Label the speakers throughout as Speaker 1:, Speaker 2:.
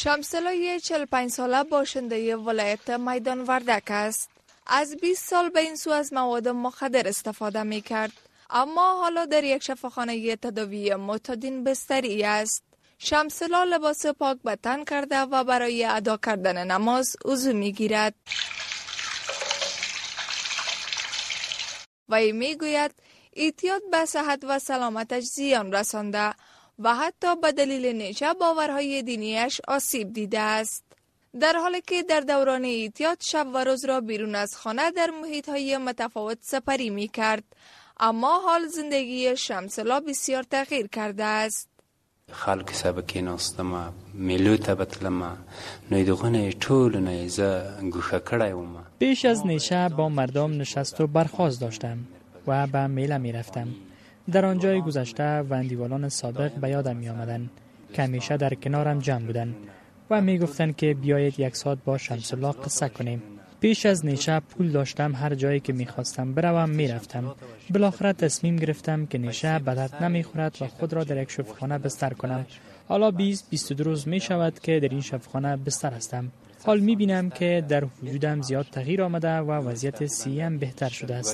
Speaker 1: شمس‌الله 45 ساله باشنده ولایت میدان وردک است. از 20 سال به این سو از مواد مخدر استفاده می کرد. اما حالا در یک شفاخانه تداوی معتادین بستری است. شمس‌الله لباس پاک به تن کرده و برای ادا کردن نماز وضو می گیرد. وی می گوید اعتیاد به صحت و سلامتش زیان رسانده و حتی به دلیل نیچه باورهای دینیش آسیب دیده است. در حالی که در دوران اعتیاد شب و روز را بیرون از خانه در محیط‌های متفاوت سپری می کرد. اما حال زندگی شمس‌الله بسیار تغییر کرده است.
Speaker 2: خلق سبکی ناستم ملو تبتلم نیدوغن طول نیزه گوشه کڑای وم.
Speaker 3: پیش از نیشه با مردم نشست و برخاست داشتم و به میله می رفتم. در آنجای گذشته وندیوالان سابق به یادم می آمدن که همیشه در کنارم جمع بودن و می گفتن که بیایید یک ساعت با شمس‌الله قصه کنیم. پیش از نیشه پول داشتم، هر جایی که می خواستم بروم می رفتم. بالاخره تصمیم گرفتم که نیشه به درد نمی خورد و خود را در یک شفاخانه بستر کنم. حالا 20-22 روز می شود که در این شفاخانه بستر هستم. حال می بینم که در وجودم زیاد تغییر آمده و وضعیت صحیم بهتر شده است.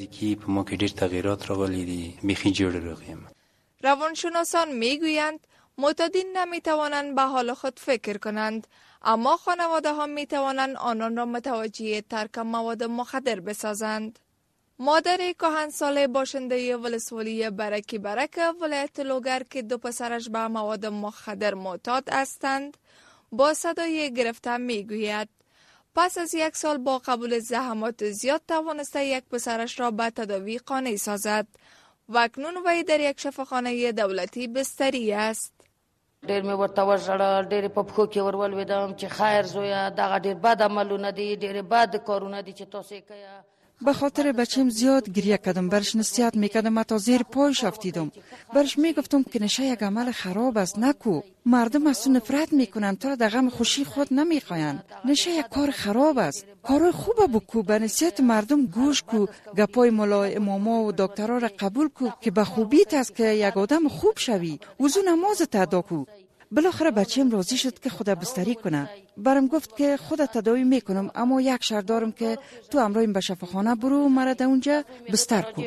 Speaker 1: روانشناسان می گویند معتادین نمی توانند به حال خود فکر کنند، اما خانواده ها می توانند آنان را متوجه ترک مواد مخدر بسازند. مادر کهنساله باشنده ولسوالی برکی برک ولایت لوگر که 2 پسرش به مواد مخدر معتاد هستند با صدای گرفته می گوید پس از 1 سال با قبول زحمات زیاد توانسته یک پسرش را به تداوی قانع سازد و اکنون وی در یک شفاخانه دولتی بستری است.
Speaker 4: ډېر مې ورته وژړل، ډېرې په پښو کې ورولوېدم چې خیر زویه دغه ډېر بد عملونه دي، ډېرې بد کارونه دي چې تاسې کوئ.
Speaker 5: به خاطر بچم زیاد گریه کردم، برش نصیحت میکردم، تا زیر پایش افتیدم. برش میگفتم که نشه یک عمل خراب است، نکو. مردم از تو نفرت میکنن، تو را در غم خوشی خود نمیخواین. نشه یک کار خراب است، کارای خوبه بکو، به نصیحت مردم گوش کو، گپای مولای اماما و دکترها را قبول کو که به خوبیت است که یک آدم خوب شوی. وضو نمازت ادا کو. بالاخره بچه‌م راضی شد که خود بستری کنه. برام گفت که خود تداوی میکنم، اما یک شرط دارم که تو امروز به شفاخانه برو، مرا در اونجا بستر کن.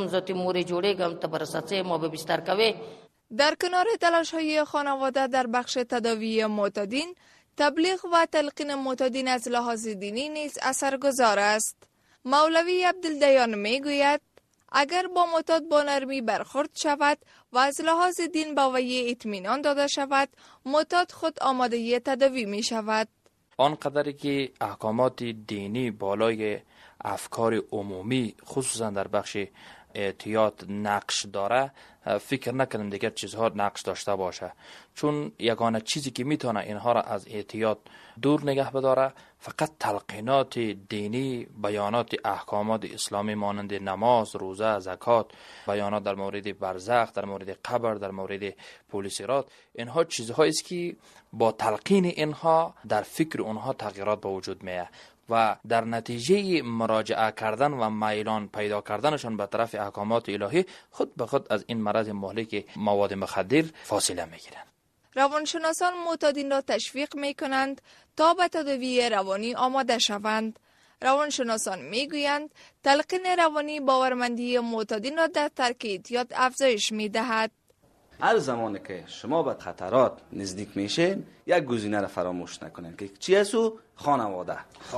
Speaker 1: در کنار تلاش‌های خانواده در بخش تداوی معتادین، تبلیغ و تلقین معتادین از لحاظ دینی نیز اثرگذار است. مولوی عبدالدیان میگوید اگر با معتاد با نرمی برخورد شود و از لحاظ دین با وی اطمینان داده شود، معتاد خود آماده تداوی می شود.
Speaker 6: آنقدری که احکامات دینی بالای افکار عمومی خصوصا در بخش اعتیاد نقش داره، فکر نکنم دیگر چیزها نقش داشته باشه، چون یگانه چیزی که میتونه اینها را از اعتیاد دور نگه بداره فقط تلقینات دینی، بیانات احکامات اسلامی مانند نماز، روزه، زکات، بیانات در مورد برزخ، در مورد قبر، در مورد پول صراط. اینها چیزهایی است که با تلقین اینها در فکر اونها تغییرات به وجود میاد و در نتیجه مراجعه کردن و میلان پیدا کردنشان به طرف احکامات الهی خود به خود از این مرض مهلک مواد مخدر فاصله میگیرند.
Speaker 1: روانشناسان معتادین را تشویق می کنند تا به تداوی روانی آماده شوند. روانشناسان می گویند تلقین روانی باورمندی معتادین را در ترک اعتیاد افزایش می دهد.
Speaker 7: هر زمانی که شما به خطرات نزدیک میشین، یک گزینه را فراموش نکنین که چی است؟ خانواده.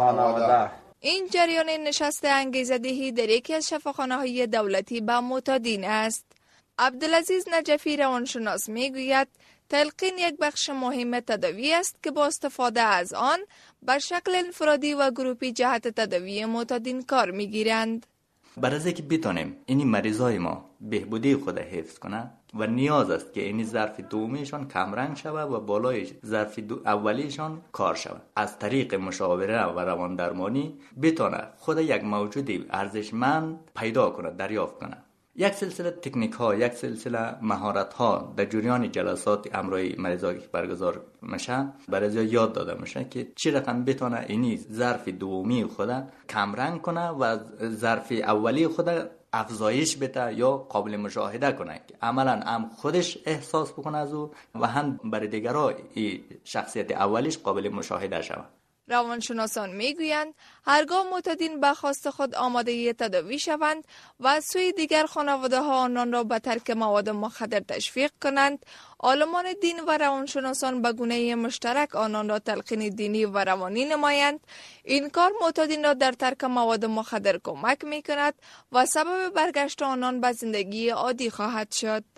Speaker 1: این جریان نشست انگیزه‌دهی در یکی از شفاخانه‌های دولتی به معتادین است. عبدالعزیز نجفی روانشناس میگوید تلقین یک بخش مهم تداوی است که با استفاده از آن بر شکل انفرادی و گروپی جهت تداوی معتادین کار میگیرند.
Speaker 8: برای از اینکه بتونیم این مریضای ما بهبودی خود حفظ کنه و نیاز است که این ظرف دومیشان کمرنگ شود و بالای ظرف اولیشان کار شود. از طریق مشاوره و روان درمانی بتونه خود یک موجود ارزشمند پیدا کنه، دریافت کنه. یک سلسله تکنیک ها، یک سلسله مهارت ها در جریان جلسات امرای مریضا که برگزار میشه برای یاد داده میشه که چی رقم بتونه اینی ظرف دومی خود کمرنگ کنه و ظرف اولی خود افزایش بده یا قابل مشاهده کنه که عملا هم خودش احساس بکنه از او و هم برای دیگران شخصیت اولیش قابل مشاهده شود.
Speaker 1: روانشناسان میگویند هرگاه معتادین به خواست خود آماده تداوی شوند و از سوی دیگر خانواده ها آنان را به ترک مواد مخدر تشویق کنند، عالمان دین و روانشناسان به گونه مشترک آنان را تلقین دینی و روانی نمایند. این کار معتادین را در ترک مواد مخدر کمک می کند و سبب برگشت آنان به زندگی عادی خواهد شد.